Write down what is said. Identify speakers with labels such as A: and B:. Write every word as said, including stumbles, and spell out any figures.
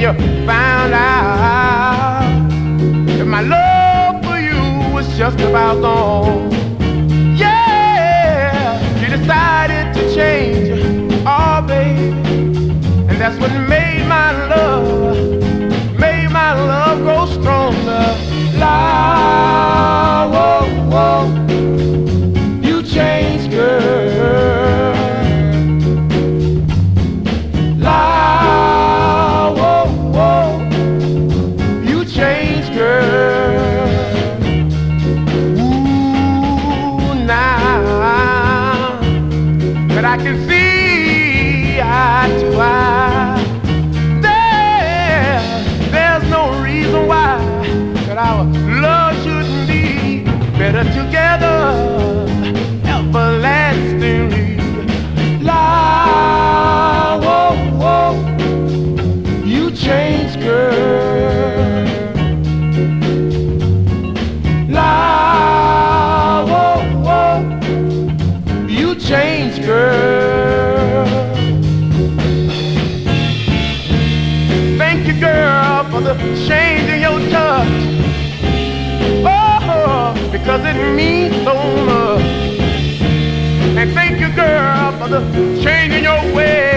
A: you found out that my love for you was just about gone. Yeah, you decided to change, oh baby, and that's what made my love, made my love grow stronger. La, whoa, whoa, you changed, girl. La, whoa, whoa, you changed, girl. Ooh, now that I can see eye to eye, there, there's no reason why that our love shouldn't be better together, everlastingly. La, whoa, whoa, you changed, girl. La, whoa, whoa, you changed, girl. Thank you, girl, for the change in your touch. Oh, because it means so much. And thank you, girl, for the change in your way.